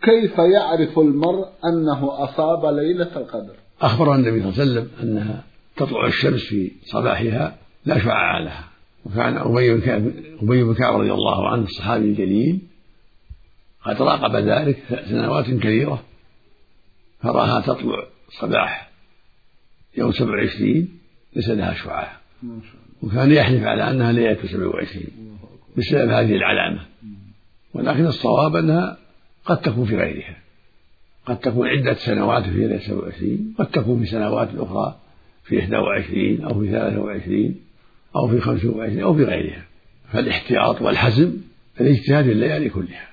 كيف يعرف المرء أنه أصاب ليلة القدر؟ أخبر النبي صلى الله عليه وسلم أنها تطلع الشمس في صباحها لا شعاع لها. وكان أبي بن كعب رضي الله عنه الصحابي الجليل قد راقب ذلك سنوات كثيرة، فراها تطلع صباح يوم 27 ليس لها شعاع، وكان يحلف على أنها ليلة 27 بسبب هذه العلامة. ولكن الصواب أنها قد تكون في غيرها، قد تكون عدة سنوات في ليلة 27، قد تكون في سنوات أخرى في 21 أو في 23 أو في 25 أو في غيرها. فالاحتياط والحزم الاجتهاد في الليالي كلها.